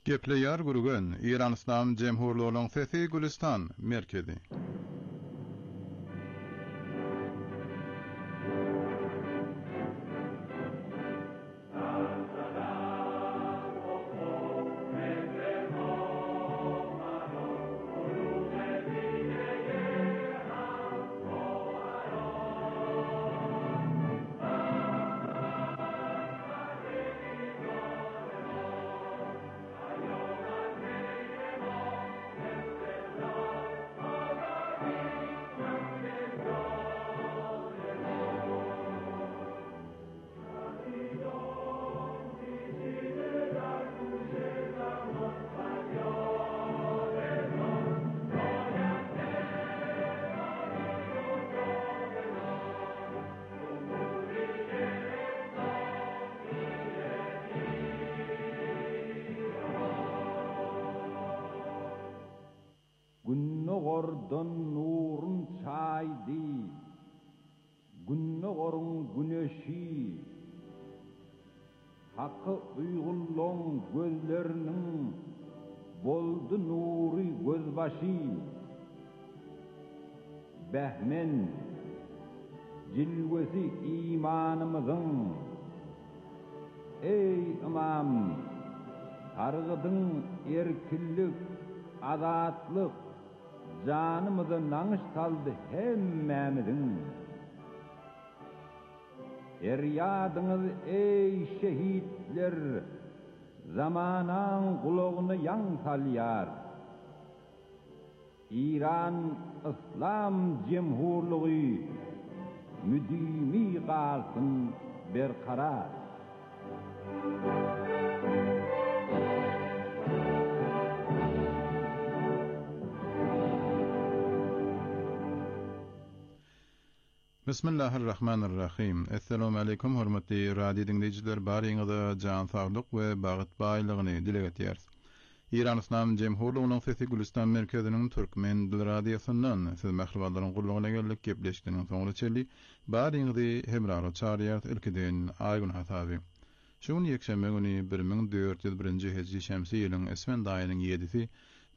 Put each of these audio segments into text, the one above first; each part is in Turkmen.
Gepleýär gurgan İran İslam Jemhurluğynyň sesi Gülistan merkezi. Günnogordan nurun çaydı, günnogorun güneşi, hakkı uygulluğun gözlerinin boldu nuri gözbaşı, behmen cilvesi imanımızın, ey imam, targıdın erkillik, azatlık, canımızı nanış saldı hemmemizin. Eryadınız ey şehitler, zamanan kulağını yan salyar. İran İslam Cemhurluğu müdimi kalsın berkarar. Bismillahirrahmanirrahim. Assalamu alaykum hormatly radio dinleyijiler, baryňyza jan saglyk we bagyt baýlygyny dile getýäris. İran İslam Jemhurluğynyň sesi Gülistan merkeziniň türkmen dil radiosundan siz mahlumatlaryň gurulugyna geldik gepleşdiňiz soňra çelli baryňyzy hemraro çarýar ilkiden aýgyn hasaby. Şuň ýekşembe güni 1401-nji hejri şemsi ýylyň esmen daýynyň 7-si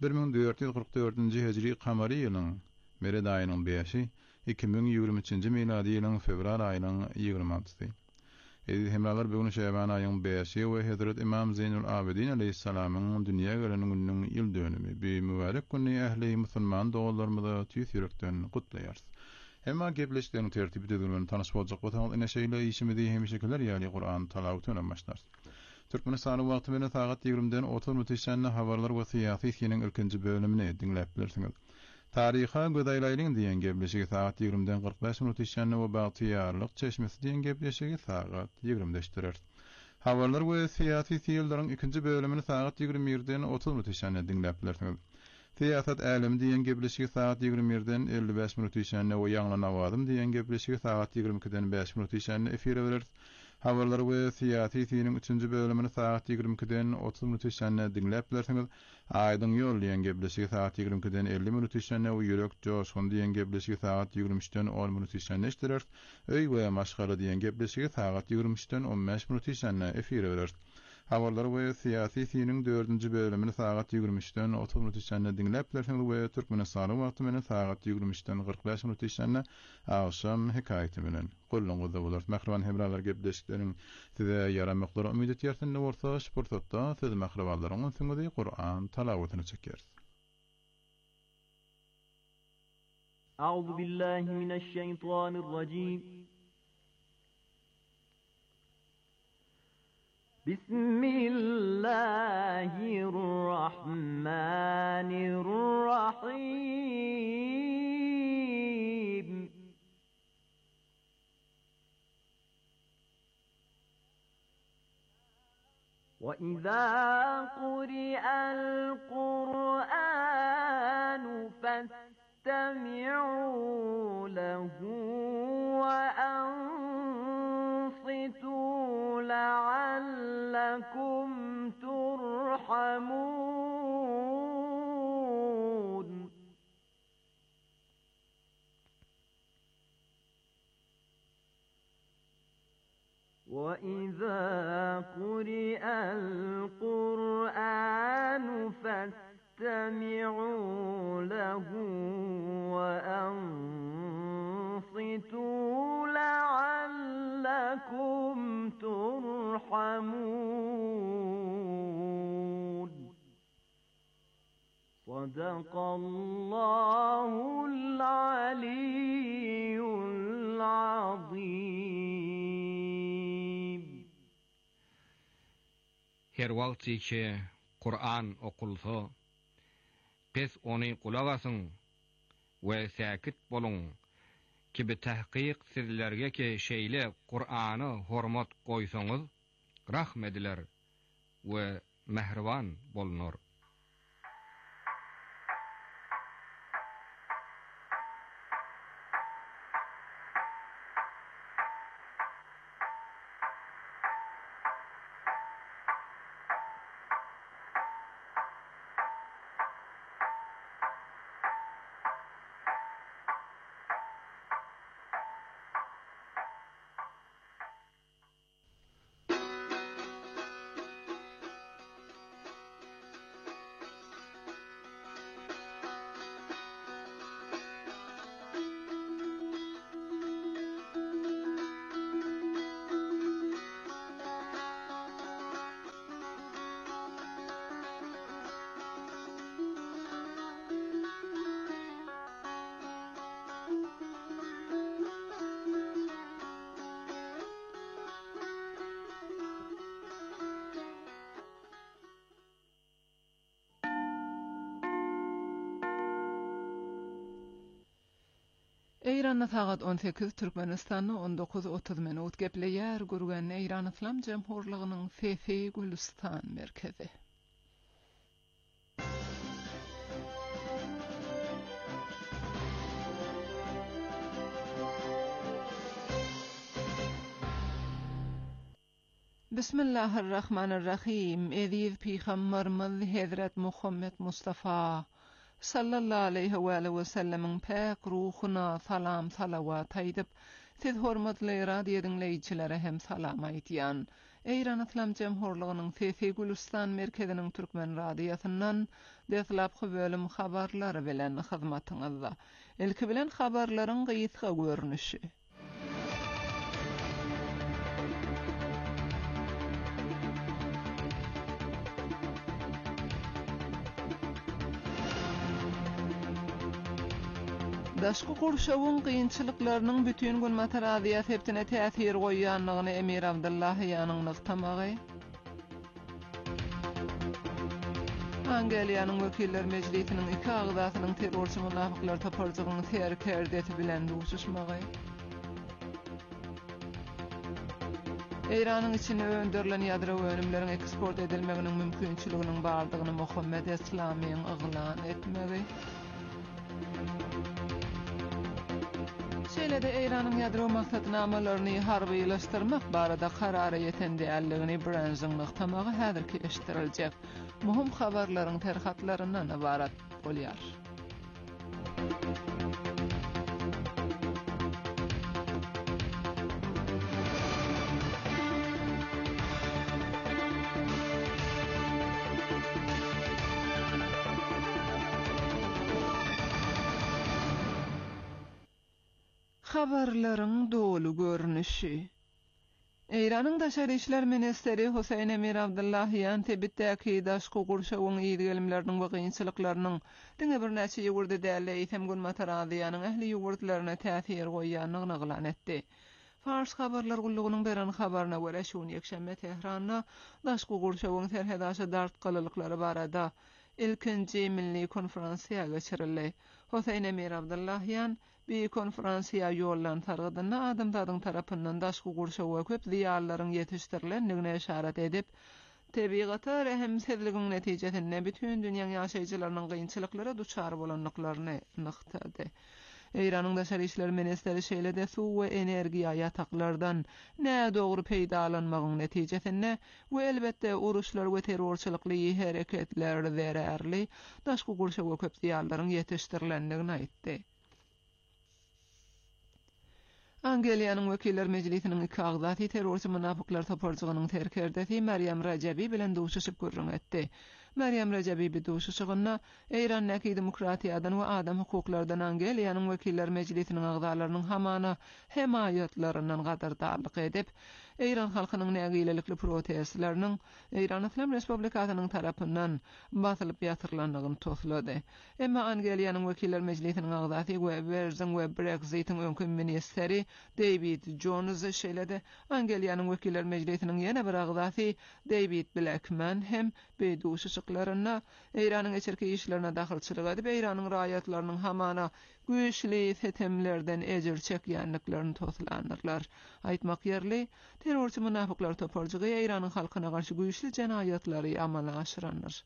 1444-nji hejri kamary ýylyň mere daýynyň 5-i 2023-nji miladi ýylyň fevral aýynyň 26-sy. Hemralar bugün Şeban aýynyň 5-i we Hazrat İmam Zeynul Abidin aleyhissalamyň dünýä geleni günüň ýyl dönümi bir mübarek günni ähli musulman dogalarymyza tüýs ýürekden gutlaýarys. Hemma gepleşdiň tertibi düzgün tanyş boljak bolsaňyz ene şeýle işimizi hemişekiler ýaly Qur'an talawatyna başlar. Türkmenistanyň wagty bilen saat 20-den 30 minutçany habarlar we syýasy ýeňiň ilkinji bölümini dinläp bilirsiňiz. Tariha gödaýlaýlyň diýen gepleşigi saat 20-den 45 minut işänne we bagtyýarlyk çeşmesi diýen gepleşigi saat 20-de düşürer. Habarlar we syýasy ýyllaryň ikinji bölümini saat 21-den 30 minut işänne dinläp bilirsiňiz. Siýasat älemi diýen gepleşigi saat 21-den 55 minut işänne we ýanglan awazym diýen gepleşigi saat 22-den 5 minut işänne efire berer. Habarlar we syýasy ýylyň 3-nji bölümini saat 22-den 30 minut işänne dinläp bilirsiňiz. Aýdyň ýol diýen gepleşigi saat 22-den 50 minut işänne we ýürek joşgun diýen gepleşigi saat 23-den 10 minut işänne işdirer. Öý we maşgala diýen gepleşigi saat 23-den 15 minut işänne efire berer. Habarlar we syýasy ýylyň 4-nji bölümini saat 23-den 30 minut işänne dinläp bilirsiňiz we Türkmenistanyň wagty bilen saat 23-den 45 minut işänne awşam hekaýaty bilen golluňyzda bolar. Mahraman hemralar gepleşikleriň size ýaramaklary umyt etýärsin bolsa, şportda siz mahramanlaryň süňňizi Qur'an talawatyny çeker. A'udhu billahi mineşşeytanirracim. Bismillahirrahmanirrahim. وَإِذَا قُرِئَ الْقُرْآنُ فَاسْتَمِعُوا لَهُ وَأَنصِتُوا لَعَلَّكُمْ تُرْحَمُونَ. وإذا قرئ القرآن فاستمعوا له وأنصتوا لعلكم ترحمون. صدق الله العلي العظيم. Her wagtçe Kur'an okulsa, pes onu kulak asın we säkit bolun ki bi tahqiq sizlerge ki şeýle Kur'any hormat goýsaňyz rahmediler we mehriban bolunur. İran'da saat 18, Türkmenistan'da 19:30 minut gepleýär gurgan İran Islam Jemhurlygynyň Fefi Gülistan merkezi. Bismillahirrahmanirrahim. Ediz Peygamberimiz Hazret Muhammed Mustafa sallallahu aleyhi ve sellem'in pek ruhuna salam salavat aýdyp, siz hormatly radio dinleýiçilere hem salam aýdýan. İran Islam Jemhurlygynyň Fefi Gülistan merkeziniň türkmen radiosyndan deslapky bölüm habarlary bilen hyzmatyňyzda. Ilki bilen habarlaryň gysga görnüşi. Daşky gurşawyň kynçylyklarynyň bütün gün materaziýa septine täsir goýýanlygyny Emir Abdullahyanyň nykdamagy. Angeliýanyň wekiller mejlisiniň iki agzasynyň terrorçy munafyklar taparjygyny terkerdeti bilen duşuşmagy. Iranyň içine önderilen ýadrowy önümleriň eksport edilmeginiň mümkinçiliginiň bardygyny Muhammed Islamiň yglan etmegi. Şeýle-de Iranyň ýadro maksatnamalaryny harbyýlaşdyrmak barada karara ýeten däldigini Branzing nykdamagy häzirki eşitiljek. Muhim habarlaryň terhatlaryndan ibarat bolýar. Habarlaryň dolu görnüşi. Iranyň Daşary işler ministeri Husayn Emir Abdullahyan tebitdäki daşky gurşawyň ýygylimleriniň we gynçylyklarynyň diňe bir näçe ýugurda däle ýetem gün materaziýanyň ähli ýugurtlaryna täsir goýýanlygyny yglan etdi. Fars habarlar gullugynyň beren habaryna görä şu ýekşembe Tehranda daşky gurşawyň terhedaşy dartgalyklary barada ilkinji milli konferensiýa geçirildi. Husayn Emir Abdullahyan bir konferensiýa ýollan targydyna adamlaryň tarapyndan daşky gurşawyga köp diýarlaryň ýetişdirilendigine işaret edip, tebigaty ähemsizligiň netijesinde bütün dünýäň ýaşaýjylarynyň gynçylyklary duçar bolanlyklaryny nyktady. Iranyň Daşary işler ministeri şeýle-de suw we energiýa ýataklardan näme dogry peýdalanmagyň netijesinde we elbetde uruşlar we terrorçylykly hereketler zerärli daşky gurşawyga köp diýarlaryň ýetişdirilendigini aýtdy. Angeliýanyň Wekiller Mejlisiniň iki agzaty terrorçy münapyklar toparjygynyň terkerdesi Maryam Rajabi bilen duşuşyp gürrüň etdi. Maryam Rajabi bi duşuşygyna Eýran näki demokratiýadan we adam hukuklardan Angeliýanyň Wekiller Mejlisiniň agzalarynyň hamana hemayatlaryndan gadardarlyk edip, Eýran halkynyň nägilelikli protestlarynyň Eýran Islam Respublikasynyň tarapyndan basylyp ýatyrlandygyny toslady. Emma Angeliýanyň Wekiller Mejlisiniň agzasy we Berzing we Brexit'in öňkü ministeri David Jones şeýledi. Angeliýanyň Wekiller Mejlisiniň ýene bir agzasy David Blackman hem beduşuşyklaryna Eýranyň içerki işlerine dahilçilik edip Eýranyň raýatlarynyň hamana güýçli setemlerden ejir çekýänliklerini toslanyrlar. Aýtmak ýerli, terrorçy münapyklar toparjygy Eýranyň halkyna garşy güýçli jenaýatlary amala aşyranlar.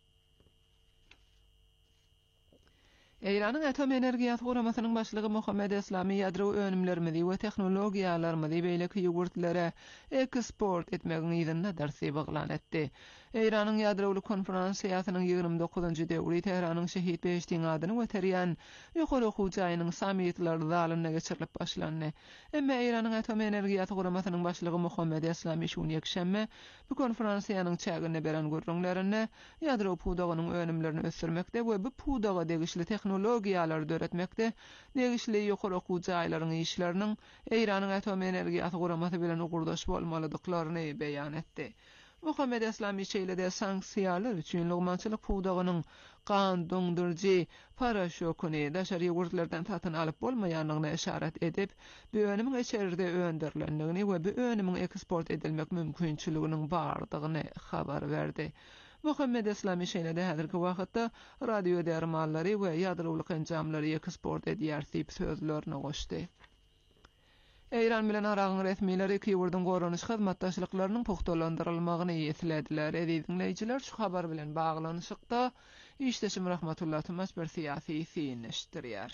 Eýranyň atom energiýasy guramasynyň başlygy Muhammed Eslami ýadro önümlerimizi we tehnologiýalarymyzy beýleki ýugurtlere eksport etmegiň ýerine dersi baglan etdi. Eýranyň ýadrowly konferensiýasynyň 29-njy döwri Tehranyň şehit beýişdiň adyny weterýän ýokary okuw jaýynyň samitler zalyna geçirilip başlandy. Emma Eýranyň atom energiýasy guramasynyň başlygy Muhammed Eslami şuny ýekşembe bu konferensiýanyň çägine beren gurrunlaryny ýadro pudagynyň önümlerini ösürmekde we bu pudaga degişli tehnologiýalar döretmekde, degişli ýokary okuw jaýlarynyň işleriniň Eýranyň atom energiýasy guramasy bilen ugurdaş bolmalydyklaryny beýan etdi. Muhammed Eslami şeýlede sanksiýalar üçin lugmançylyk pudagynyň gandundyrjy paraşokuny daşary ýogurtlardan tatyn alyp bolmaýanlygyna işaret edip, bu önümiň içeride öndirilendigini we bu önümiň eksport edilmek mümkinçiliginiň bardygyny habar berdi. Muhammed Eslami şeýlede häzirki wagtda radio dermallary we ýadrowlyk enjamlary eksport edýär diýip sözlerini goşdy. Eýran bilen Aragyň resmileri iki ýurdun goranyş hyzmatdaşlyklarynyň puhtalandyrylmagyny ýetlediler. Dinleýijiler, şu habar bilen baglanyşykda işdeşim Rahmatullah Tumas bir syýasy synişdirýär.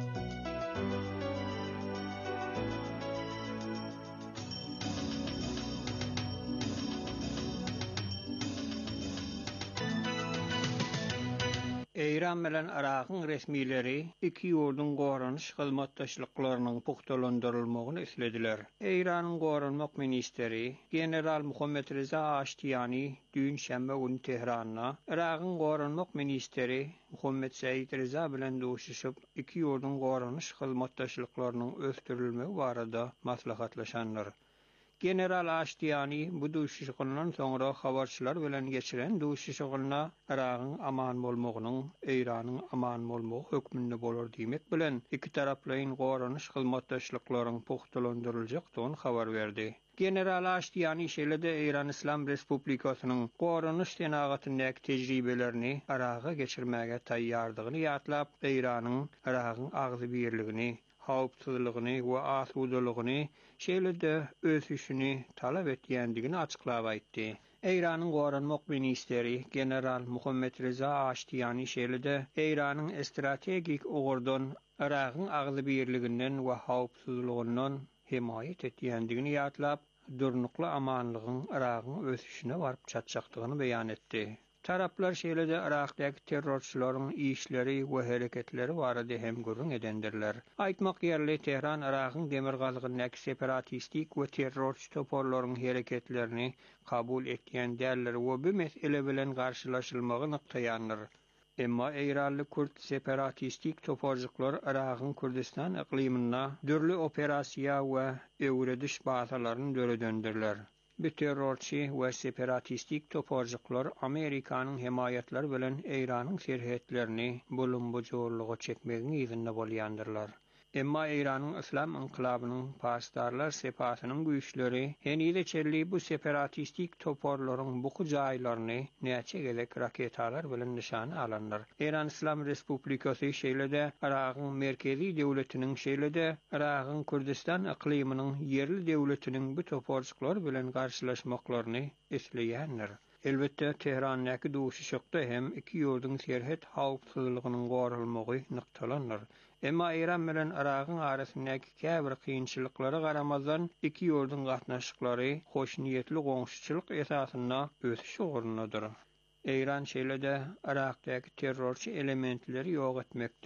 Eýran bilen Aragyň resmileri iki ýurdun goranyş hyzmatdaşlyklarynyň puhtalandyrylmagyny islediler. Eýranyň goranmak ministeri General Muhammed Reza Aştiýany dün şembe günü Tehranda Aragyň goranmak ministeri Muhammed Said Reza bilen duşuşyp iki ýurdun goranyş hyzmatdaşlyklarynyň ösdürilmegi barada maslahatlaşanlar. General Aştiýany bu duşuşygynyň soňra habarçylar bilen geçiren duşuşygyna Aragyň aman bolmagynyň Eýranyň aman bolmagy hökmünde bolar diýmek bilen iki taraplaryň goranyş hyzmatdaşlyklaryň puhtalandyryljakdygyny habar berdi. General Aştiýany şeýlede Eýran Islam Respublikasynyň goranyş tenagatynyň tejribelerini Araga geçirmäge taýýardygyny ýatlap, Eýranyň Aragyň agzy birligini, hawpsuzlygyny we asudalygyny şeýlede ösüşini talap etýändigini açyklap aýtdy. Eýranyň goranmak ministeri General Muhammed Reza Aştiýany şeýlede Eýranyň strategik ugurdan Aragyň agzy birliginden we hawpsuzlygyndan hemaýet etýändigini ýatlap, durnukly amanlygyň Aragyň ösüşine baryp çatjakdygyny beýan etdi. Taraplar şeýlede Irakdaky terrorçylaryň işleri we hereketleri barada hem gürrüň edendirler. Aýtmak ýerli Tehran Aragyň demirgazygynyň separatistik we terrorçy toporlaryň hereketlerini kabul etýän däller we bu mesele bilen garşylaşylmagy nykdaýandyr. Emma Eýranly Kürt separatistik toporjyklar Aragyň Kürdistan iklimine dürli operasiýa we öwrediş bazalaryny döredendirler. Bu terrorçy we separatistik toporjyklar Amerikanyň hemaýatlar bilen Eýranyň serhetlerini bulunbujurlygy çekmegiň ýerinde bolýandyrlar. Emma Eýranyň Islam inqilabynyň pasdarlar sepatynyň güýçleri henüýde çelli bu separatistik toporlaryň bu jaýlaryny näçe gelek raketalar bilen nişany alanlar. Eýran Islam Respublikasy şeýlede Aragyň merkezi döwletiniň şeýlede Aragyň Kürdistan ikliminiň yerli döwletiniň bu toporjyklar bilen garşylaşmaklaryny esleýändir. Elbette Tehrandaky duşuşykda hem iki ýurdun serhet hawpsuzlygynyň gorulmagy nyktalanýar. Emma Eýran bilen Aragyň arasyndaky käbir kynçylyklara garamazdan iki ýurdun gatnaşyklary hoş niýetli goňşuçylyk esasyna ösüş ugurundadyr. Eýran şeýlede Irakdaky terrorçy elementleri ýok etmekde,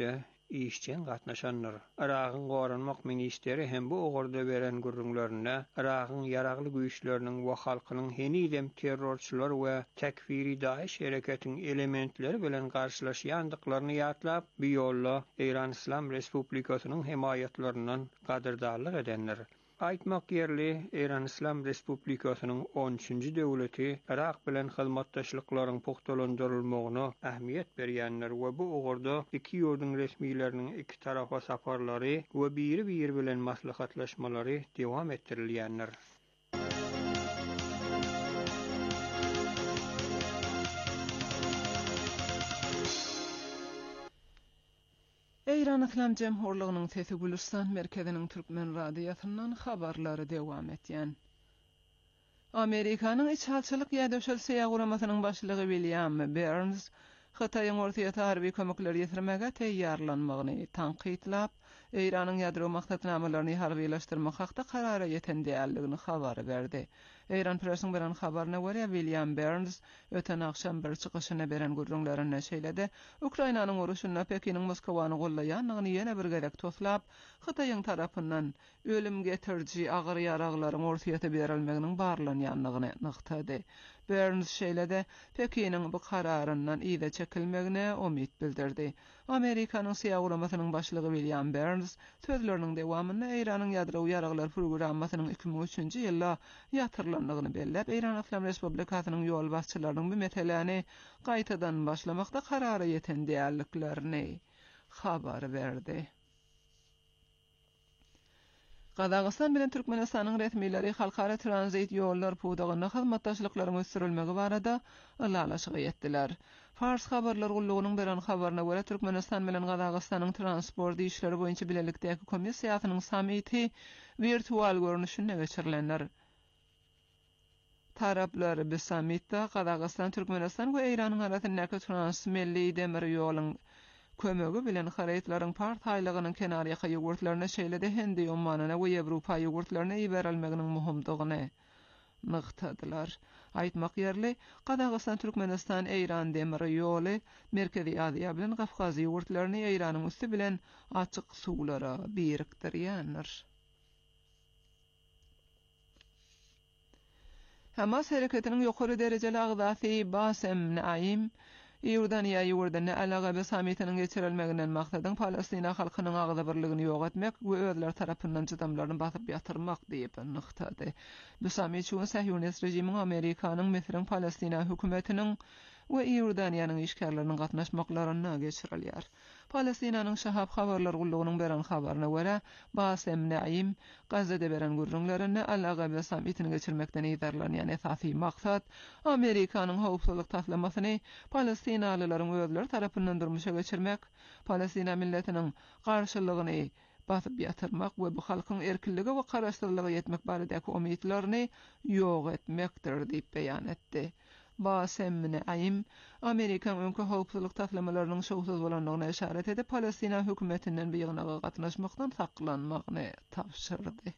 işçen gatnaşanlar. Iraqyň goranmak ministeri hem bu ogurda beren gurrunlaryna Iraqyň ýaragly güýçleriniň we halkynyň henidem terrorçylar we tekfiri Daesh hereketiň elementleri bilen garşylaşýandyklaryny ýatlap, bu ýolla Eýran Islam Respublikasynyň himayatlaryndan gadyrdarlyk edenler. Aýtmak ýerli, Eýran Islam Respublikasynyň 13-nji döwleti Irak bilen hyzmatdaşlyklaryň puktalandyrylmagyna ähmiýet berýänler we bu ogurda iki ýurdun resmiýetleriniň iki tarafa saparlary we biri-biri bilen maslahatlaşmalary dowam etdirilýänler. Eýran Islam Jemhurlygynyň Sesi Gülistan merkeziniň Türkmen radiýasyndan habarlary dowam etýän. Amerikanyň içhalçylyk ýa-da ýaguramasynyň başlygy William Burns Hataýyň ortaýa harby kömekleri ýetirmäge teýýarlanmagyny tanqytlap, Eýranyň ýadro maksatnamalaryny harbylaşdyrmak hakda karara ýeten diýerligini habar berdi. Eýran presiň beren habaryna görä William Burns öten akşam bir çykyşyna beren gurrunlaryna şeýledi. Ukrainanyň uruşyna Pekiniň Moskwany gollaýanlygyny ýene bir gerek toslap, Hataýyň tarapyndan ölüm getirji agyr ýaraglaryň ortaýa berilmeginiň barlanýanlygyny nyktady. Burns şeýlede Pekiniň bu kararyndan ýa-da çekilmegine umyt bildirdi. Amerikanyň ýaguramasynyň başlygy William Burns sözleriniň dowamynda Eýranyň ýadro ýaraglar programmasynyň 2003-nji ýylda ýatyrlandygyny bellep, Eýran Islam Respublikasynyň ýol başçylarynyň bu meseleni gaýtadan başlamakda karara ýeten diýerliklerini habar berdi. Qazaqstan bilen Türkmenistanyň resmiýetleri halkara transit ýollar pudagyna hyzmatdaşlyklaryň ösürilmegi barada ılalaşyga ýetdiler. Fars habarlar gullugynyň beren habaryna görä Türkmenistan bilen Qazaqstanyň transport işleri boýunça bilelikdäki komissiýasynyň samiti virtual görnüşinde geçirilenler. Taraplar bu samitde Qazaqstan, Türkmenistan we Eýranyň arasyndaky transmilli demir ýoluň kömegi bilen hareýtlaryň partaýlygynyň kenarýaky ýogurtlaryna şeýlede Hindi ummanyna we Ýewropa ýogurtlaryna iberilmeginiň muhimdygyny nyktadylar. Aýtmak ýerli, Qazaqstan, Türkmenistan, Eýran demir ýoly Merkezi Aziýa bilen Gafgaz ýogurtlaryny Eýranyň üstü bilen açyk suwlara birikdirýänler. Hamas hereketiniň ýokary derejeli agzasy Basem Naim Ýordaniýa ýurdana alaga samitiniň geçirilmeginden maksadyň Palestina halkynyň agza birligini ýok etmek we özler tarapyndan jydamlaryny basyp ýatyrmak diýip nyktady. Bu samit şu Sahyonist rejimiň Amerikanyň Mesiriň Palestina hökümetiniň we Ýordaniýanyň işgärleriniň gatnaşmaklaryna geçirilýär. Palestinanyň Şahab habarlar gullugynyň beren habaryna görä, Basem Naim Gazada beren gurrunlaryny alaga samitini geçirmekden ýerlenýän esasy maksat Amerikanyň howpsuzlyk taslamasyny Palestinalylaryň özleri tarapyndan durmuşa geçirmek, Palestina milletiniň garşylygyny basyp ýatyrmak we bu halkyň erkinligi we garaşdyrlygy ýetmek baradaky umytlaryny ýok etmekdir diýip beýan etdi. Basem Naim Amerikan öňkü howpsuzlyk taslamalarynyň şowsuz bolanlygyna işaret edip Palestina hökümetinden bu ýygnaga gatnaşmakdan saklanmagyny tapşyrdy.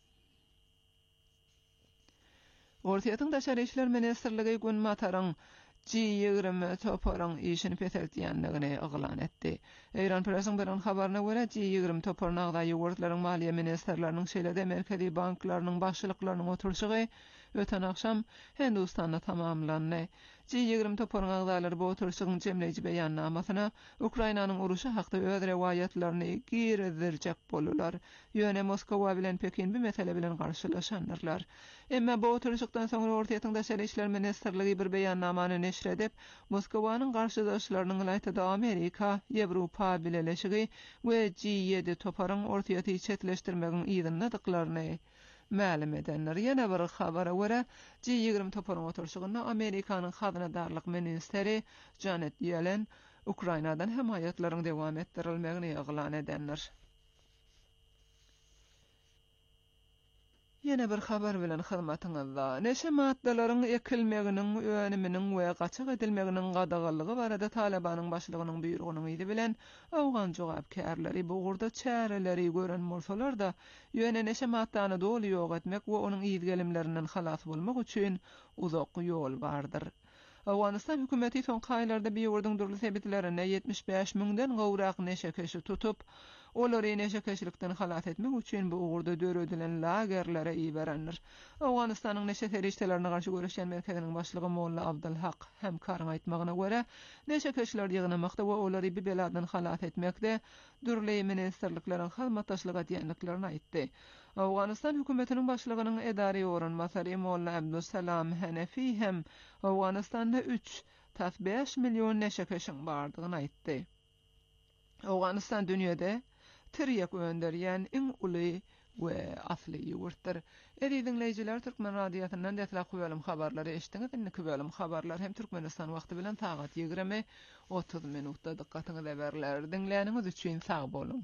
Ortaýatyň daşary işler ministrligi gün mataryň G20 toparyň işini peseltýändigini eglan etdi. Eýran presiň beren habaryna görä G20 toparyň agda ýogurtlaryň maliýe ministrläriniň şeýlede merkezi banklarynyň başlyklarynyň oturşygy öten akşam Hindistanda tamamlandy. G20 toparyň agdalary bu oturşygyň jemleýici beýannamasyna Ukrainanyň uruşy hakda öz rewayatlaryny girdirjek bolurlar. Ýöne Moskwa bilen Pekin bu mesele bilen garşylaşanlar. Emma bu oturşykdan soňra Ortaýatyň daşary işler ministrligi bir beýannamany neşr edip, Moskowanyň garşylaşlarynyň ýaýtda Amerika, Ýewropa bileşigi we G7 toparyň ortaýaty çetleşdirmegiň ýygynyklaryny ma'lum edenler. Ýene bir habara görä, G20 toparyň oturşygyna Amerikanyň hazynadarlyk ministeri Janet Yellen Ukrainadan himayatlaryň dowam etdirilmegini eglan edenler. Ýene bir habar bilen hyzmatyňyzda. Neşe maddalaryň ekilmeginiň, önüminiň we gaçyk edilmeginiň gadagalygy barada Talabanyň başlygynyň buýrugynyň ýyly bilen awgan jogapkärleri bu gurda çäreleri gören bolsalar da, ýöne neşe maddany doly ýok etmek we onuň ýyzgelimlerinden halas bolmak üçin uzak ýol bardyr. Awganistan hökümeti soňky aýlarda biýurdyň durly sebitlerine 75 000-den gowrak neşe keşi tutup, olary neşe keşilikden halat etmek üçin bu ugurda döredilen lagerlere iýerendir. Awganistanyň neşe terişlerine garşy görüşen merkeziniň başlygy Molla Abdulhaq hemkaryň aýtmagyna görä, neşe keşiler ýygnamakda we olary bir beladan halat etmekde durly ministerlikleriň halmataşlyk edýänliklerini aýtdy. Awganistan hökümetiniň başlygynyň edari orunmasary Molla Abdulsalam Hanefi hem Awganistanda 3,5 milyon neşe keşiň bardygyny aýtdy. Awganistan dünýede tirýek önderýän iň uly we asly ýurtdyr. Dinleýijiler, Türkmen radiýasyndan detlak bölüm habarlary eşdiňiz. Indi bölüm habarlar hem Türkmenistan wagty bilen sagat 20:30 minutda diqqatyňyza berler. Dinleýäniňiz üçin sag bolun.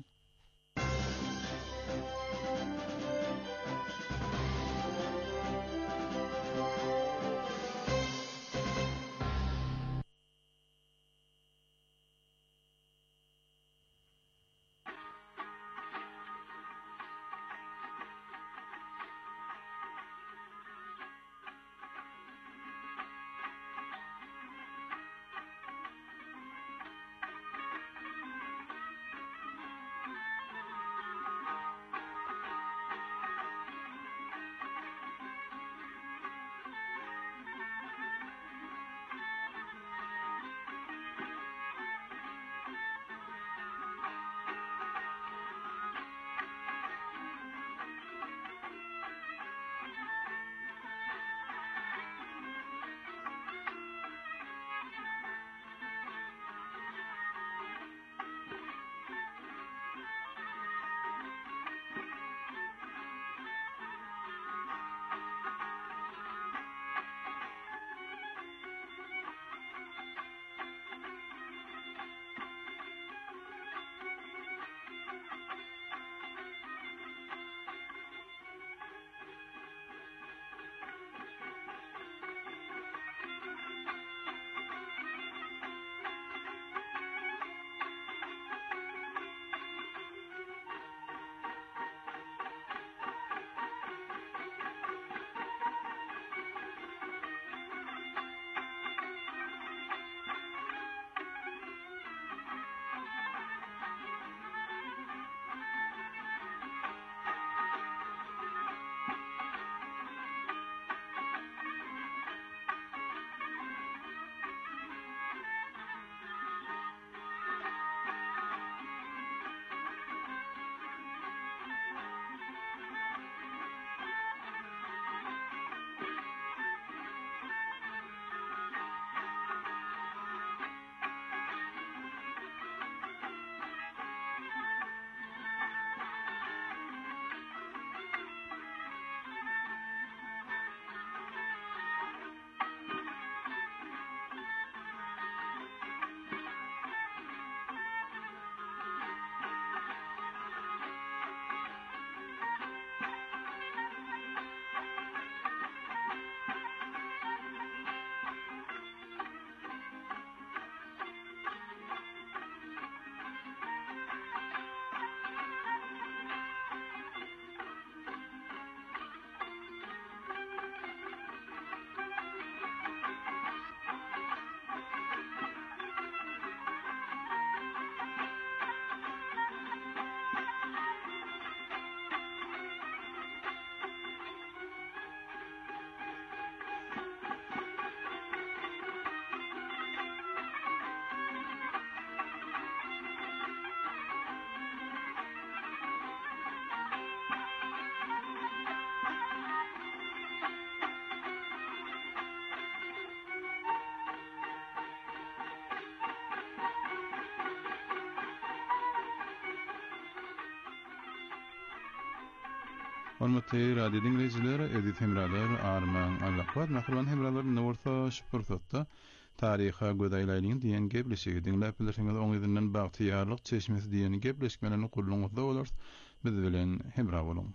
Hormatly radio dinleyijiler, edit hemralar, arman, allaqbat, mahruman hemralar nursa şüpürsatda tariha gödäýläýän diýen gepleşigi dinläp bilirsiňiz, oň ýerden bagtyýarlyk çeşmesi diýen gepleşmelerini gulluňyzda bolar. Biz bilen hemra bolun.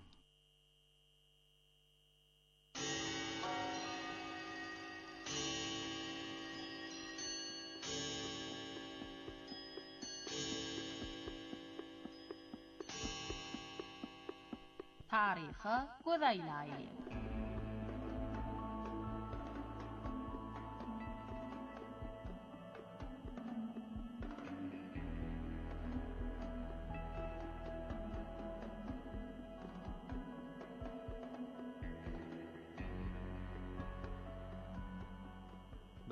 Tariha gödäýläýän.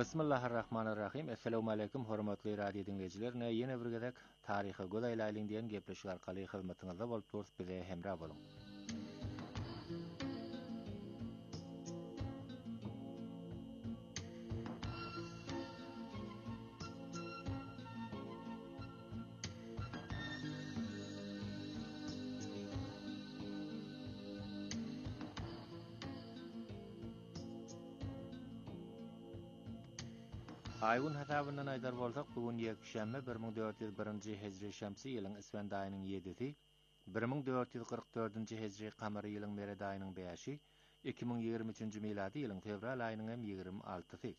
Bismillahirrahmanirrahim. Assalamu alaykum hormatly radio dinleyijiler. Ýene bir gezek taryhy godaýlaýlyň diýen gepleşik arkaly hyzmatyňyzda bolup durýar, bize hemra boluň. Aýgyn hasabyndan aýdar bolsak, bugun ýekşämbe 1401-nji hejri şämsi ýylyň iswend aýynyň 7-si, 1444-nji hejri kamary ýylyň merede aýynyň 5-i, 2023-nji miladi ýylyň fevral aýynyň 26-sy.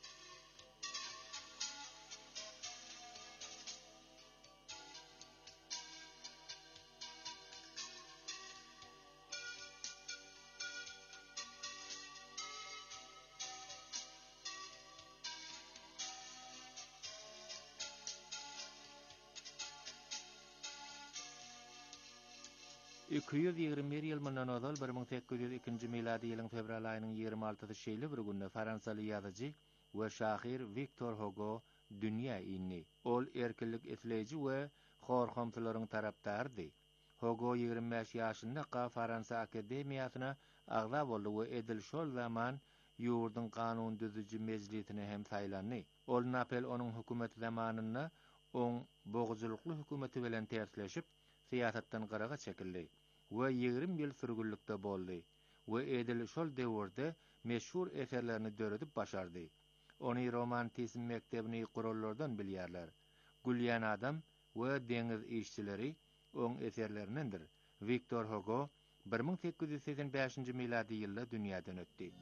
Ýyl mundan ozal 1802-nji miladi ýylyň fevral aýynyň 26-sy şeýle bir günde Fransaly ýazyjy we şahyr Victor Hugo dünýä inni. Ol erkinlik etleýiji we horhamtylaryň tarapdardy. Hugo 25 ýaşynda Fransa akademiýasyna agza boldy we edil şol zaman ýurdun kanun düzüji mejlisine hem saýlandy. Ol Napoleonyň hökümeti zamanynda oň boguzlukly hökümeti bilen tersleşip siyasatdan garaga çekildi we 20 ýyl sürgünlikde boldy we edil şol döwürde meşhur eserlerini döredip başardy. Ony romantizm mektebini gurullardan bilýärler. Gülýän adam we deňiz işçileri oň eserlerinindir. Victor Hugo 1885-nji miladi ýylda dünýäden ötdi.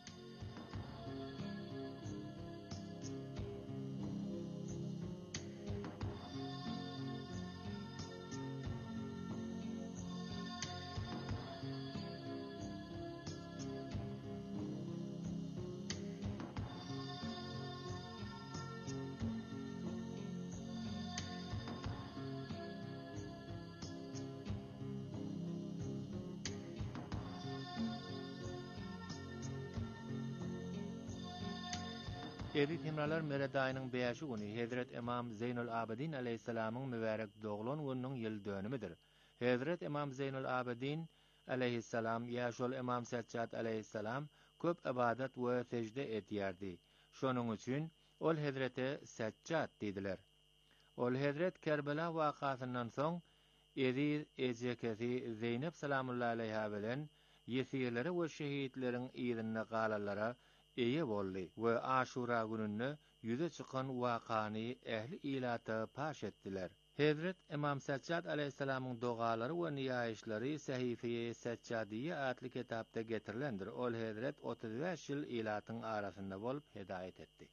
Eri temralar merede aýynyň 5-i güni Hazrat Imam Zeynul Abidin aleyhissalamyň mübarek doglan gününiň ýyl dönümidir. Hazrat Imam Zeynul Abidin aleyhissalam ýa-şol Imam Saccad aleyhissalam köp ibadat we secde etýärdi. Şonuň üçin ol Hazrete Saccad diýdiler. Ol Hazrat Kerbela wakasyndan soň eri ejekesi Zeynep salamullahi aleyha bilen ýesirleri we şehitleriň ýerine galalara eýe boldy we Aşura gününe ýüze çykan wakany ähli ilata paş etdiler. Hazrat Imam Saccad aleyhissalamyň dogalary we niýaýişleri Sahife-i Saccadiyye adly kitapda getirilendir. Ol Hazrat 35 ýyl ilatyň arasynda bolup hidaýet etdi.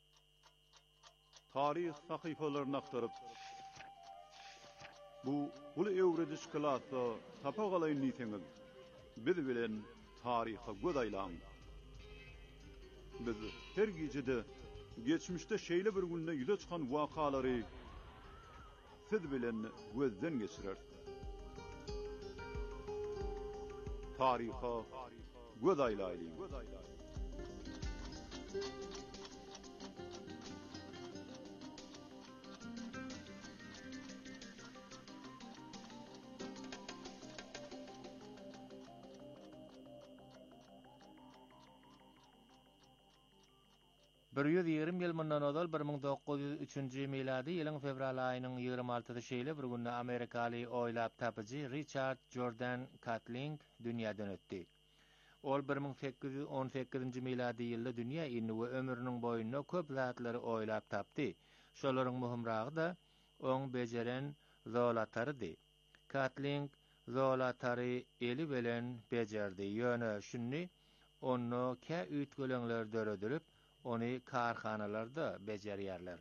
Tarih sahyfalaryny aktaryp bu öwrediş klasy tapagalyň niýetiňiz biz bilen taryha godaýlan. Biz her gecede geçmişde şeýle bir günde ýüze çykan wakalary siz bilen gözden geçirer. Taryha godaýlaýlyň. Bir 120 ýyl mundan ozal 1903-nji miladi ýylyň fevral aýynyň 26-sy şeýle bir günde Amerikaly oýlap tapyjy Richard Jordan Catling dünýäden ötdi. Ol 1818-nji miladi ýylda dünýä inni we ömrüniň boýunda köp zatlary oýlap tapdy. Şolaryň muhimragy da oň bejeren zolatardy. Catling zolatary eli bilen bejerdi. Ýöne şunny onu kä ütgöleňler döredilip ony karhanalarda bejerýärler.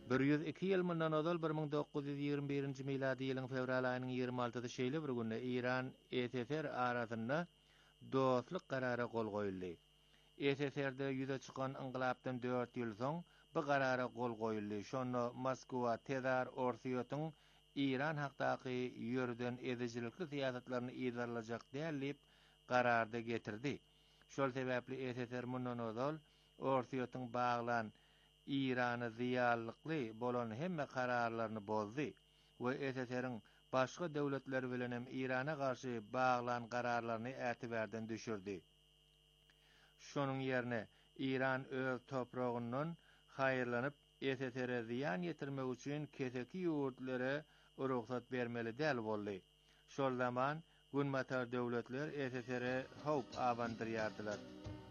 102 ýyl mundan ozal 1921-nji miladi ýylyň fevral aýynyň 26-sy şeýle bir günde İran SSR arasynda dostlyk karara gol goýuldy. SSR-de ýüze çykan inqilapdan 4 ýyl soň bu karara gol goýuldy. Şonu Moskwa tezar orsiýatyň İran hakdaky ýörden ezijilikli siýasatlaryny idarlajak dälip kararda getirdi. Şol sebäpli SSR mundan ozal orsiýatyň baglan İrany ziýanlykly bolan hemme kararlaryny bozdy we SSR-iň başga döwletler bilen hem İrana garşy baglan kararlaryny ätiberden düşürdi. Şonuň ýerine İran öz topragyndan haýyrlanyp SSR-e ziýan ýetirmek üçin keseki ýurtlere ruhsat bermeli däl boldy. Şol zaman günmatar döwletler SSR-e howp abandyrýardylar.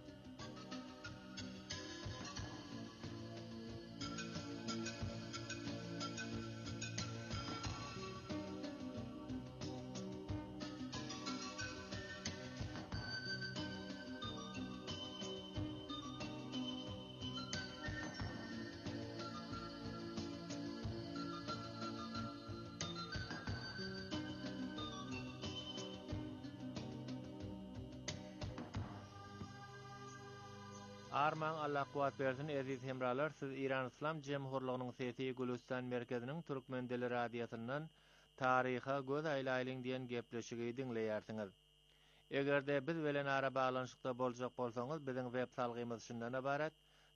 Arman Allah kuwat bersin aziz hemralar, siz İran İslam Jemhurlygynyň sesi Gülistan merkeziniň Türkmen dili radiosyndan taryha göz aýlaýlyň diýen gepleşigi dinleýärsiňiz. Egerde biz bilen ara baglanyşykda boljak bolsaňyz, biziň web salgymyz şundan ibaret: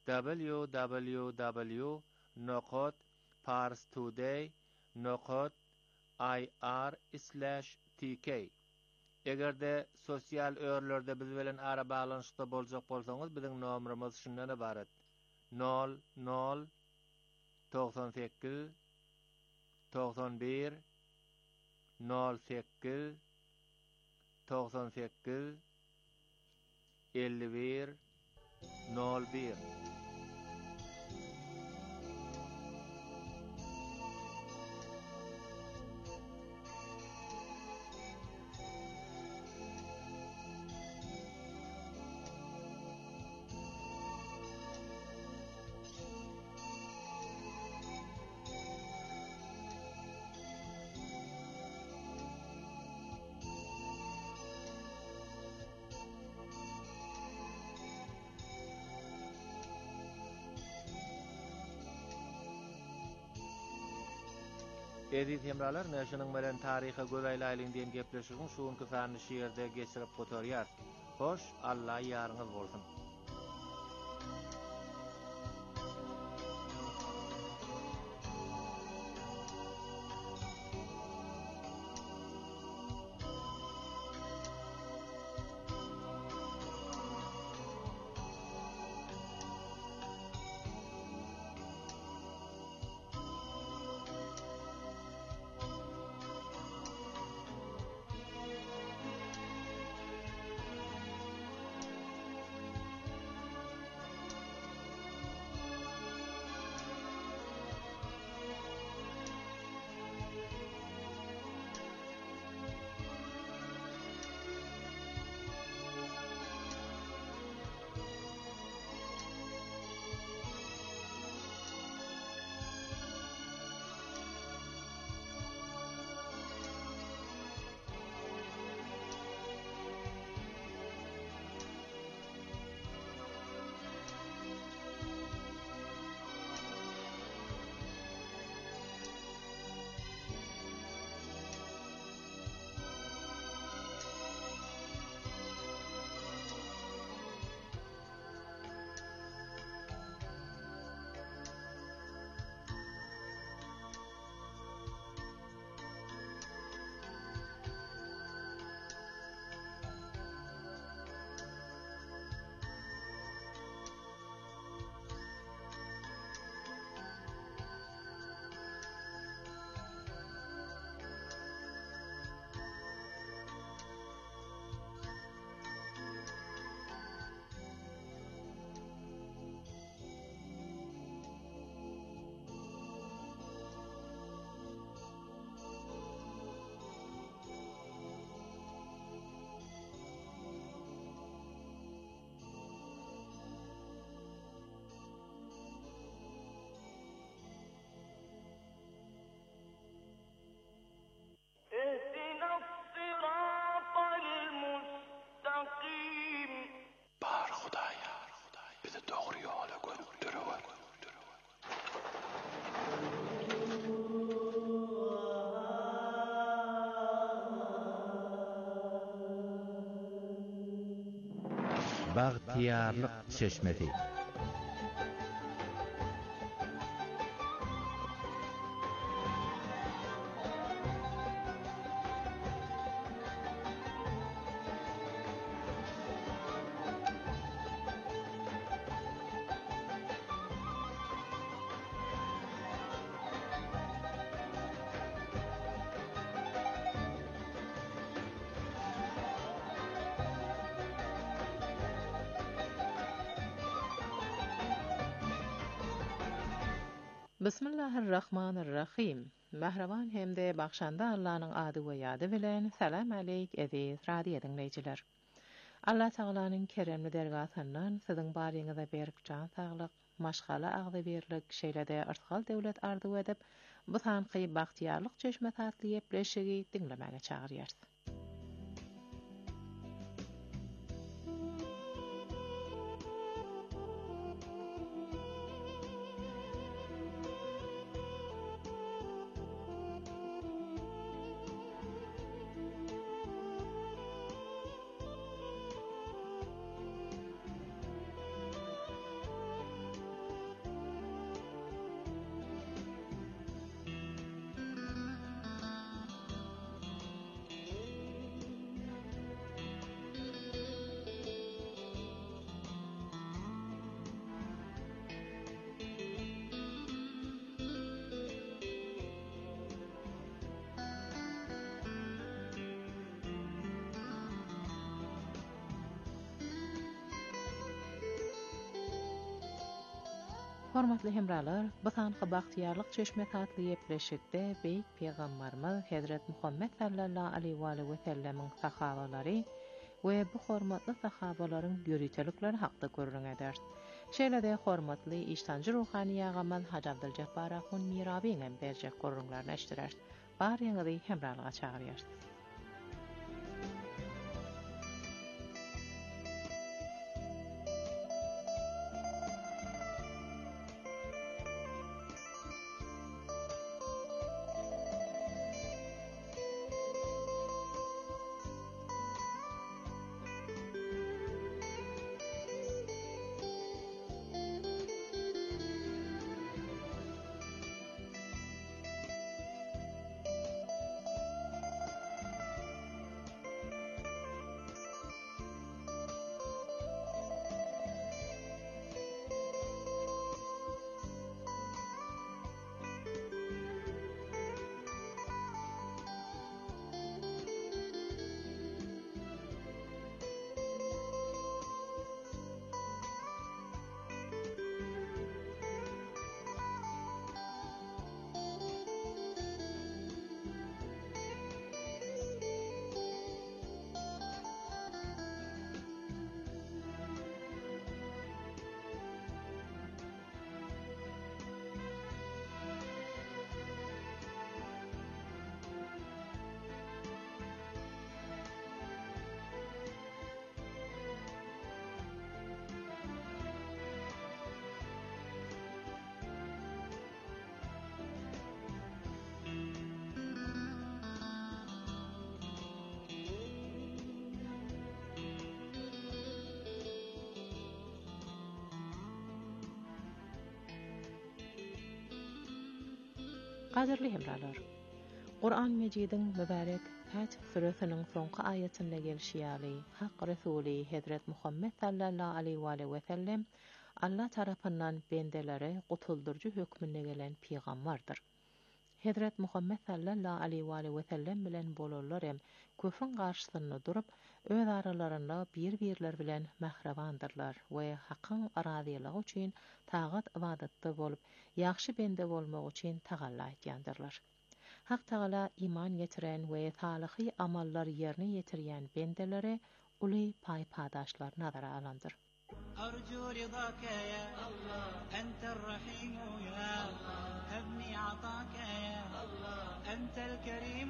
www.parstoday.ir/tk. Egerde sosial örlerde biz bilen ara baglanyşykda boljak bolsaňyz, biziň nomerimiz şundan ibaret: 00 98 91 08 98 51 01. Aziz hemralar, näşiniň bilen taryha göz aýlaýlyň diýen gepleşigiň şuňky sany şeýerde geçirip gotarýar. Hoş, Allah ýaryňyz bolsun. Baghtiyarlyk çeşmesi. Bismillahirrahmanirrahim. Mehreban hemde bakşanda Allah'ın adı ve yadı bilen salam aleyk aziz radio dinleyiciler. Allah Taala'nın keremli dergatından sizin barýyňyza berip can saglyk, maşgala agdy berlik şeýlede artgal döwlet ardy edip bu sanky bagtyarlyk çeşme tatly ýepleşigi dinlemäge çagyrýar. Hormatly hemralar, bu sanky bagtyarlyk çeşme tatly ýepleşikde beýik peýgamberimiz Hazrat Muhammed sallallahu aleyhi we sellemiň sahabалary we bu hormatly sahabalaryň ýörütelikleri hakda görüň eder. Şeýlede hormatly iştancı ruhani ýagamaz Hacı Abdülcebbar Ahun Mirabiň berjek görüňlerini eşdirer. Barýaňyzy hemralyga çagyrýar. Qadirli hemralar, Qur'an Mecidin mübarek Fat suresinin sonqı ayetinde gelişýäli Hak Resuli Hazrat Muhammed sallallahu aleyhi ve sellem Allah tarapyndan bendelere gutuldurjy hökmüne gelen peýgamberdir. Hazrat Muhammed sallallahu aleyhi ve sellem bilen bolarlar hem köfün garşysynda durup öz aralarynda bir-birler bilen mährewandyrlar we hakyň arazylygy üçin tagat ibadatda bolup ýaxşy bende bolmak üçin tagalla etýändyrlar. Hak Taala iman getiren we salyhy amallar ýerine ýetirýän bendelere uly paýpadaşlar nazara alandyr. أرجو رضاك يا الله أنت الرحيم يا الله أبني عطاك يا الله أنت الكريم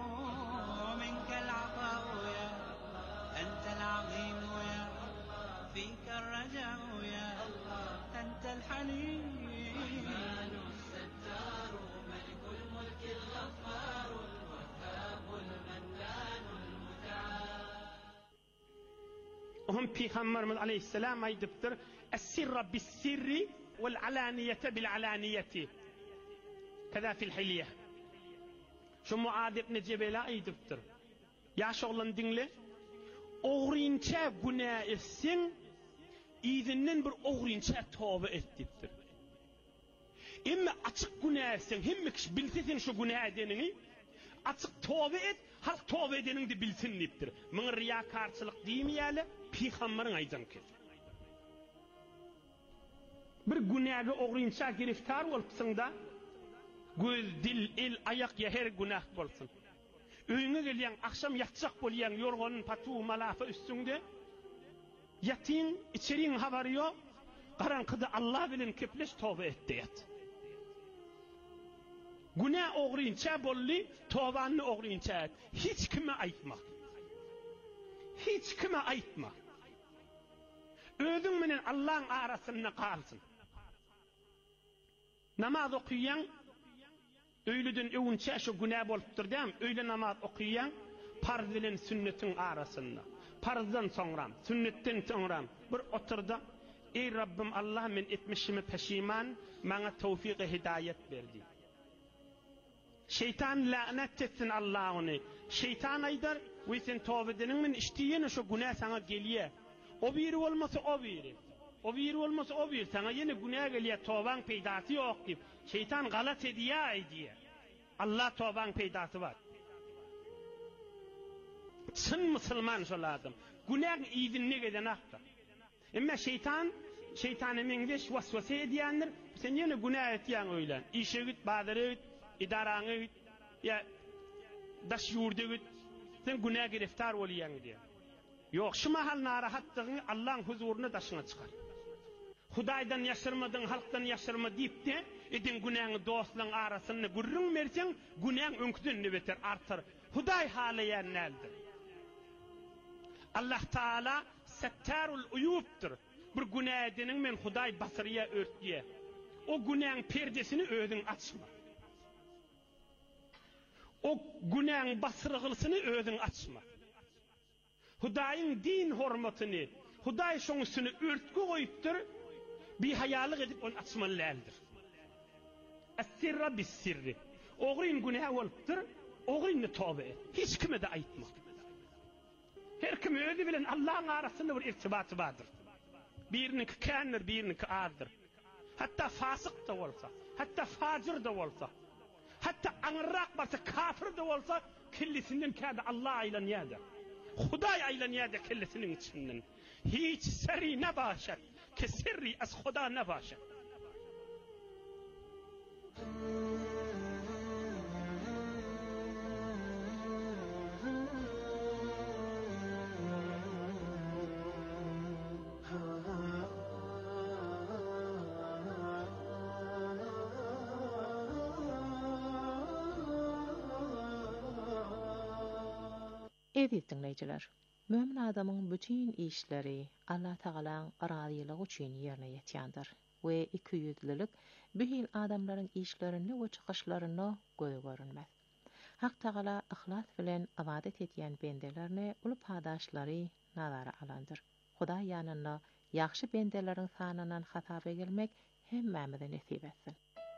ومنك العطاء يا الله أنت العظيم يا الله فيك الرجاء يا الله أنت الحليم الرحمن الستار ملك الملك الغفار الوهاب المنان المتعال Oğum Peygamberimiz Aleyhisselam aydıptır. Es-sirra bis-sirri vel-alaniyete bil-alaniyeti. Kada fil hilye. Şu Muad ibn Cebel'e aydıptır. Yaş olan dinle. Oğrinçe günah etsin, izinden bir oğrinçe tövbe ettiptir. Emme açık günah etsin, hem kişi bilsin şu günah edenini, açık tövbe et, halk tövbe edenini de bilsin deyiptir. Mın riyakarçılık demeyelim, Peygamberin aydan ki. Bir günahı oğrinçe giriftar olpsın da, göz, dil, el, ayak ya her günah olsun. Öýüňe gelýän, akşam yatjak bolýan yorgonun patuw malafy üstünde ýatyň, içeriň habary ýok. Garankyda Allah bilen kepleş tövbe et diýet. Günah oğrynça bolly, tövbany oğrynça et. Hiç kime aýtma. Hiç kime aýtma. Özüň menen Allahyň arasynda kalsın. Namaz okuyan öýlüden öwünçä şu günah bolupdyr däm. Öýle namaz okuyan farz bilen sünnetin arasynda. Farzdan soňra, sünnetten soňra bir oturda, ey Rabbim Allah men etmişimi peşiman, maňa tawfiq hidayet berdi. Şeytan lanet etsin Allah'ını. Şeytan aydar, we sen tawbe edeniň men işdiýeni şu günah saňa gelýär. O biri olmasa o biri. O biri olmasa o biri. Sana yine günah gelýär, tawbaň peýdasy ýok diýip. Şeytan galat ediýär. Allah tawbaň peýdasy bar. Çyn musulman şoladım. Günah iýdinne geden akta. Emma şeytan emeňde waswasa edýändir. Sen yine günah etýän öýlen. İşe git, badary git, idaraňa git, ya daş ýurda git. Sen günah giriftar bolýan diýär. Ýok, şu mahal narahatlygyň Allahyň huzuryna daşyna çykar. Hudaýdan ýaşyrmadyň, halkdan ýaşyrma diýip de, edin günäňi dostlaryň arasyny gurrun berseň, günäň öňküden beter artar. Hudaý halaýan nädir? Allah Taala Settarul Uyub'tur. Bir günah edeniň men Hudaý basyrya örtdiýär. O günäň perdesini özüň açma. O günäň basyrgylysyny özüň açma. Hudaýyň din hormatyny, Hudaý şoňusyny örtgü goýupdyr. Bir hayalyk edip onu açmalydyr. Es-sirra bis-sirri. Oğryn günah bolupdyr, oğryny tawbe et. Hiç kime de aýtma. Her kim özü bilen Allahyň arasynda bir irtibaty bardyr. Biriniki kändir, biriniki azdyr. Hatta fasyk da bolsa, hatta fajir da bolsa, hatta aňrak barsa, kafir da bolsa, kellesinden käde Allah aýlanýardyr. Hudaý aýlanýardyr kellesiniň içinden. Hiç seri ne başat, ki sirri az Huda ne başat. Evet dinleyiciler, mömin adamın bütün işleri Allah Taala'nın arazylygy üçin ýerine ýetýändir we ikiyüzlülük bühil adamlaryň işlerini we çykyşlaryny göze görünmez. Hak Taala ihlas bilen ibadet etýän bendelerini ulup hadaşlary nazara alandyr. Hudaý ýanyna ýaxşy bendeleriň sanynyň hasaby gelmek hemmämize nesip etsin.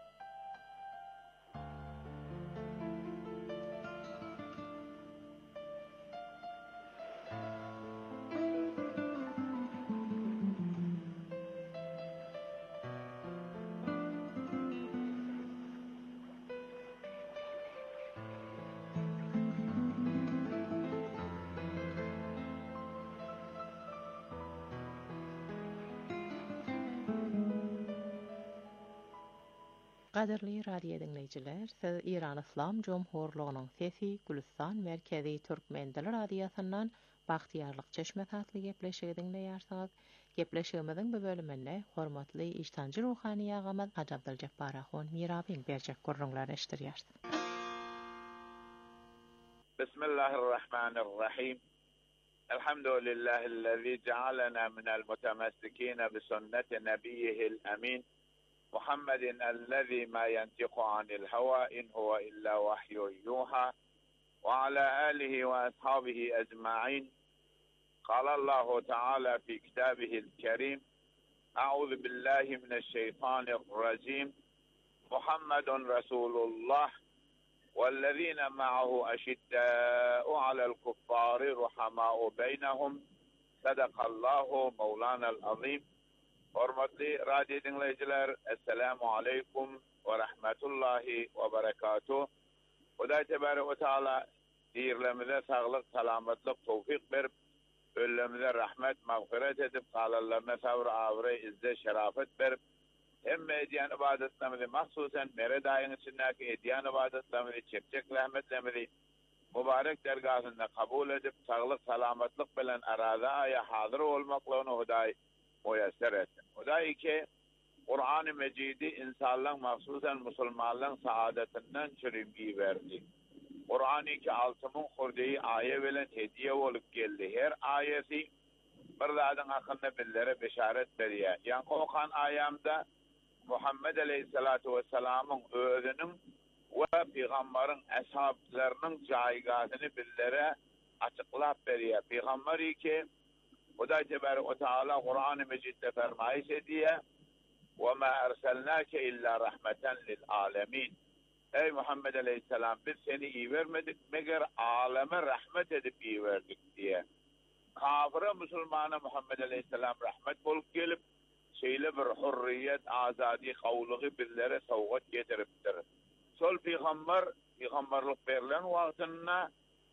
Qadirli radio dinleyijiler, siz İran İslam Jomhurlugynyň sesi Gülistan Merkezi Türkmen Dili Radiosundan Bagtyarlyk Çeşme tatly gepleşigi dinleýärsiňiz. Gepleşigimiziň bu bölüminde hormatly iştanjy ruhani agamy Haji Abduljabbар Ahon Mirabiň berjek gurrunlary eşdirýär. Bismillahirrahmanirrahim. Elhamdülillahi'llezî cealena minel mutemessikîne bi sünneti nebiyyihil amin. Muhammedin ellezî mâ yentiqu anil hawâ in huve illâ vahyun yuhâ ve alâ âlihi ve ashâbihi ecma'in قال الله تعالى في كتابه الكريم: أعوذ بالله من الشيطان الرجيم، محمد رسول الله والذين معه أشداء على الكفار رحماء بينهم صدق الله مولانا العظيم. Hormatly radyo dinleyiciler, Esselamu Aleyküm ve Rahmetullahi ve Berekatuhu. Hudaý Tebaraka ve Teala diýerlerimize sağlyk, salamatlyk, tawfik berip, öllerimize rahmet, mağfiret edip, galallarına sabr, avre, izzet, şerafet berip, hem ediyen ibadetlerimizi, mahsusen mere daýyň içindäki ediyen ibadetlerimizi, çekçek rahmetlerimizi mübarek dergahında kabul edip, sağlyk, salamatlyk bilen arada aya hazyr bolmaklaryny Hudaý müyesser etsin. Hudaý ki Kur'an-ı Mecidi insanlaryň mahsusen musulmanlaryň saadetinden çürümi berdi. Kur'an-ı ki 6000 hurdeyi aye bilen hediye bolup geldi. Her ayesi bir zadyň hakynda bizlere beşaret berýär. Ýani okan ayamda Muhammed Aleyhissalatu vesselam'ın özünün ve Peygamberin ashablarının caýgahyny bizlere açıklap berýär. Peygamberi ki Hudaý Tebaraka ve Teala Kur'an-ı Mecid'de fermaýş edýär: "Ve ma erselnâke illâ rahmeten lil âlemîn." Ey Muhammed Aleyhisselam, biz seni iyi vermedik meger aleme rahmet edip iyi verdik diye. Kafire Müslümana Muhammed Aleyhisselam rahmet bolup gelip şeýle bir hurriyet, azadi kavlugy bizlere sowgat getiripdir. Sol peygamberlik berilen wagtynda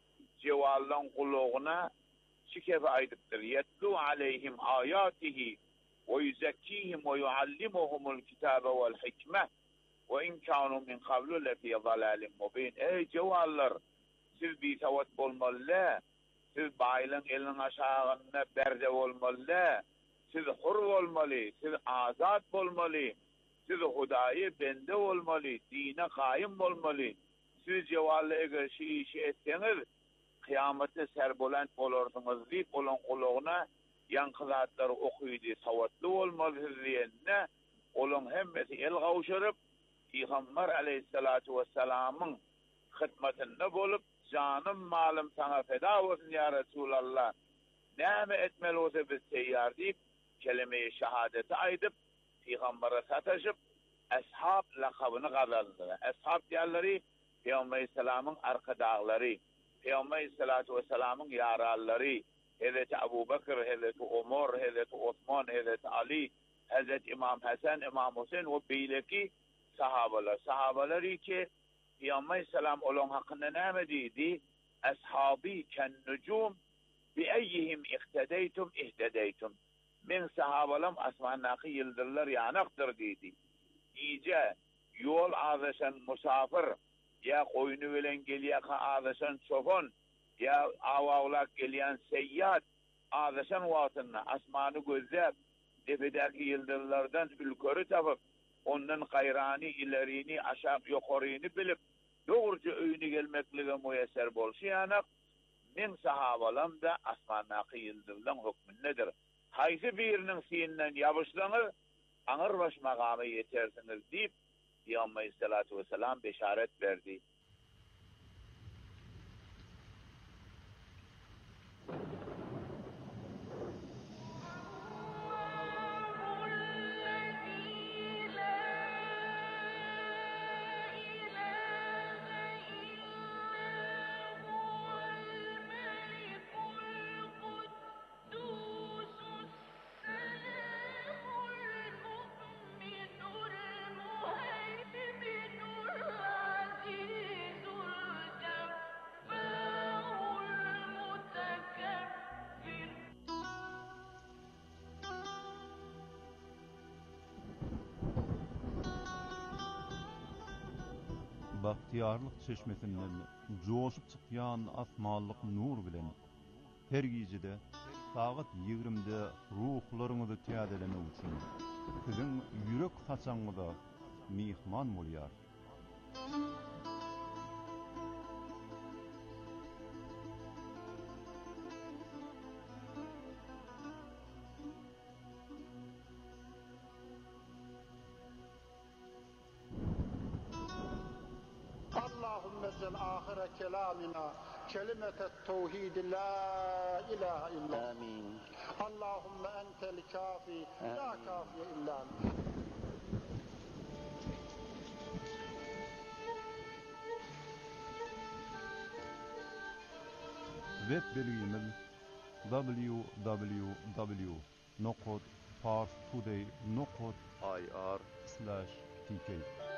cewallaň kulugyna şikefe aýdypdyr. Yetlu aleyhim ayatihi ve yuzakkihim ve yuallimuhumul kitabe vel hikme ve in kanu min qablu lefi dalalin mubin. Ey cevallar, siz bir tawat bolmaly, siz baýlyň eliniň aşagyna berde bolmaly, siz hur bolmaly, siz azat bolmaly, siz Hudaýy bende bolmaly, dine gaýym bolmaly. Siz cevallar eger şu işi etseňiz, kıyamette serbolent olursunuz deyip olan kuluğuna yankılatları okuydu, savatlı olmalı diyenine olan hemmesi el gavşarıp Peygamber Aleyhissalatu vesselam'ın hidmetinde bolup canım malım sana feda olsun ya Resulallah, näme etmeli olsa biz teyyar deyip kelime-i şehadeti aydıp Peygamber'e sataşıp ashab lakabını kazandılar. Ashab diğerleri Peygamber Aleyhisselam'ın arkadağları, Peygamber Aleyhissalatu vesselam'ın yaralları, Hazreti Abu Bakr, Hazreti Ömer, Hazreti Osman, Hazreti Ali, Hazreti İmam Hasan, İmam Hüseyin ve beyleki sahabalar. Sahabaları ki Peygamber Aleyhisselam olan hakkında näme dedi? Ashabi ken nucum bi eyyihim ihtedeytum ihtedeytum. Men sahabalam asmandaki yıldırlar yanaktır dedi. İyice yol ağzışan musafir, ya koyunu bilen gelýär ağzışan çofon, ya avawlak gelýän seyyat ağzışan wagtynda asmany gözläp tepedäki yıldırlardan ülkeri tapyp ondan gaýrany ilerini aşağı ýokaryny bilip dogurca öýüne gelmekligi müyesser bolşýanak men sahabalam da asmandaky yıldırlaryň hukmündedir. Haýsy biriniň siýinden ýabyşlaňyz aňyr baş magamy ýetersiňiz diýip Peygamber Aleyhissalatu vesselam beşaret verdi. Bahtiyarlyk çeşmesinden joşup çykýan asmanlyk nur bilen her gijede saat 20-de ruhlaryňyzy täzelene üçin siziň ýürek haçaňyza mihman bolýar. واجعل آخر كلامنا كلمة التوحيد لا إله إلا آمين. اللهم أنت الكافي لا كافي إلا أنت. Web bilgimiz www.parstoday.ir/tk.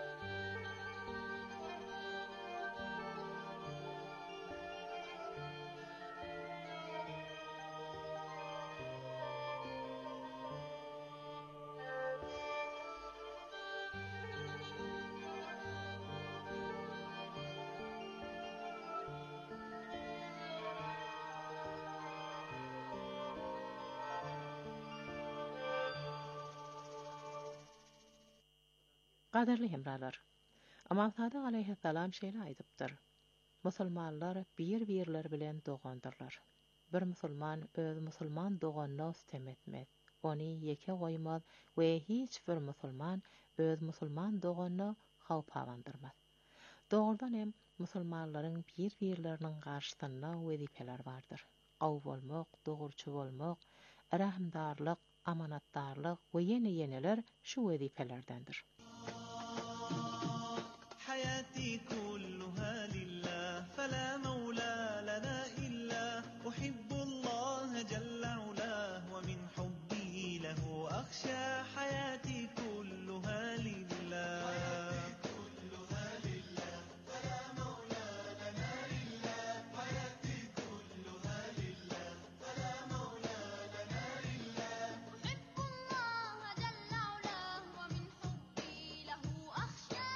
Qadarly hemralar. Amal Sadık aleyhisselam şeýle aýdypdyr. Musulmanlar bir-birler bilen dogandyrlar. Bir musulman öz musulman doganyna üstem etmez. Ony ýeke goýmaz we hiç bir musulman öz musulman doganyna hawp hawandyrmaz. Dogrudan hem musulmanlaryň bir-birleriniň garşysynda wezipeler bardyr. Gaw bolmak, dogurçy bolmak, rahimdarlyk, amanatdarlyk we ýene-ýeneler şu wezipelerdendir. حياتي كلها لله فلا مولى لنا إلا أحب الله جل علاه ومن حبي له أخشى حياتي كلها لله فلا مولى لنا إلا حياتي كلها لله فلا مولى لنا إلا أحب الله جل علاه ومن حبي له أخشى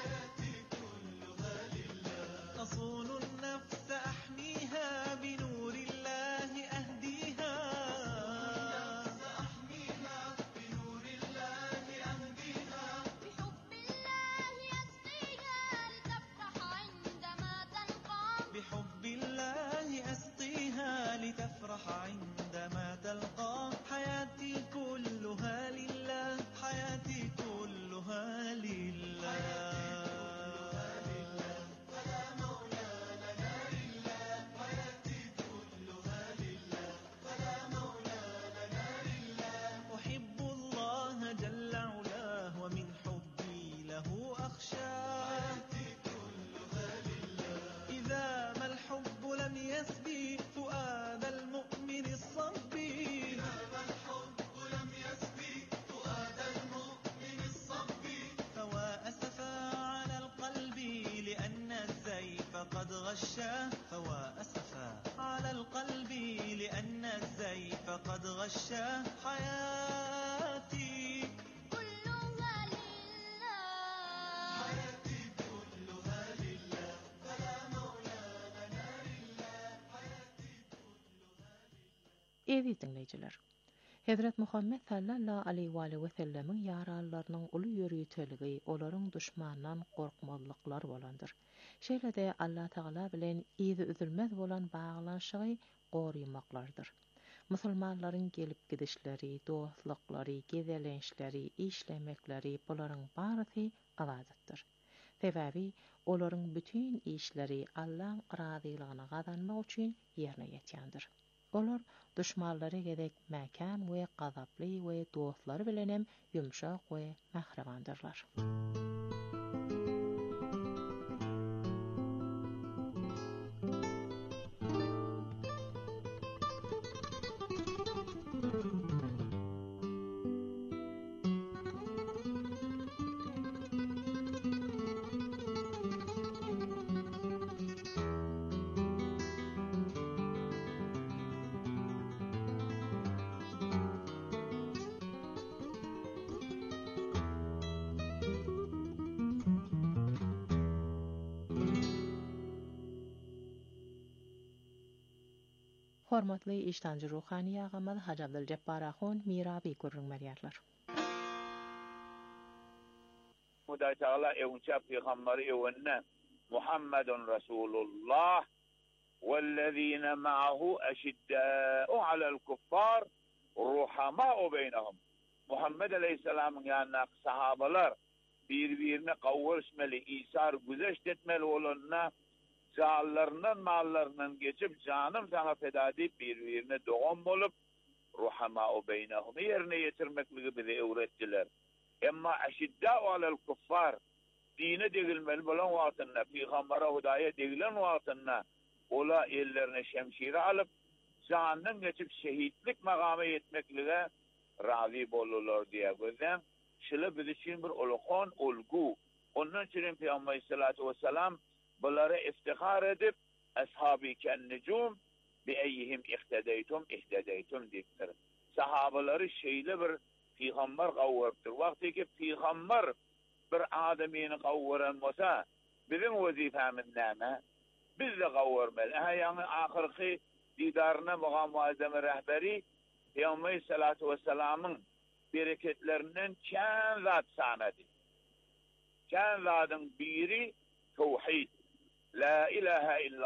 أصون النفس أحميها بنور الله أهديها بنور الله أهديها بحب الله أسقيها لتفرح عندما تلقى بحب الله أسقيها لتفرح عندما تلقى حياتي كلها لله حياتي كلها لله إذا ما الحب لم يسبي فؤاد المؤمن الصبي فوا أسفا على القلب لأن الزيف قد غشاه فوا أسفا على القلب لأن الزيف قد غشاه حياتي كلها لله حياتي كلها لله فلا مولى لنا إلا حياتي كلها Evi dinleyiciler. Hazret Muhammed sallallahu aleyhi ve sellemin yarallarynyň uly ýörüýteligi olaryň düşmandan gorkmazlyklar bolandyr. Şeýle-de Allah Taala bilen izi üzülmez bolan baglanşygy goruýmaklardyr. Musulmanlaryň gelip gidişleri, dostlyklary, gezelenşleri, işlemekleri bolaryň barysy awazatdyr. Sebäbi olaryň bütün işleri Allahyň razylygyna gazanmak üçin ýerine ýetýändir. Olar düşmanlary gerek mäkän we gazaply we dostlary bilen hem ýumşak we mährewandyrlar. Hormatly iştancı ruhani ağamız Hacı Abdülcebbar Ahun mirabi görünmerýärler. Hudaý Taala ewnçä peýgamberi ewenne Muhammedun Rasulullah wellezîne ma'ahu eşiddâ'u alel kuffar ruhamâ'u beynehum. Muhammed aleyhisselamın ýanyna sahabalar bir-birine gawruşmaly, isar güzeşt etmeli bolanna Canlarından, mallarından geçip canım sana feda edip birbirine doğum bolup ruhama-u beynahum yerine getirmekliği bize öğrettiler. Emma aşiddâ'u alel kuffar dine degilmeli bolan wagtynda, Peygambara Hudaya degilen wagtynda ola ellerine şemşire alıp candan geçip şehitlik magamy yetmeklige razı bolurlar diye gözden. Şile biz için bir ulukon ulgu. Onun için Peygamber Aleyhissalatu vesselam bunları iftihar edip ashab-ı ken-necum bi eyyihim ihtedeytum diktir. Sahabaları şeyle bir Peygamber gawwurdur. Vakti ki Peygamber bir adamini gawwuran bolsa, bizim vazifemiz näme? Biz de gawwurmaly. Yani ahirki didarına mugam muazzam rehberi Peygamber Aleyhissalatu vesselam'ın bereketlerinden kän zat sanadı. Kän zatın biri tevhid. La ilahe illa